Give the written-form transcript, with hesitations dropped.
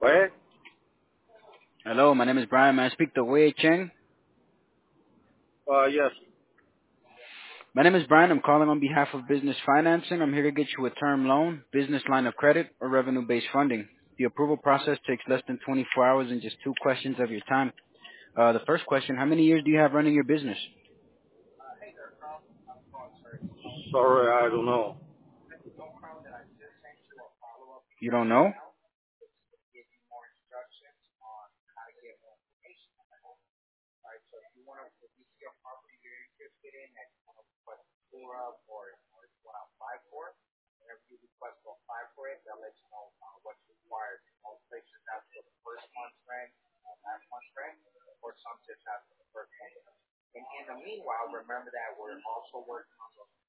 Wait? Hello, my name is Brian. May I speak to Wei Cheng? Yes. My name is Brian. I'm calling on behalf of Business Financing. I'm here to get you a term loan, business line of credit, or revenue-based funding. The approval process takes less than 24 hours and just two questions of your time. The first question, how many years do you have running your business? Sorry, I don't know. You don't know?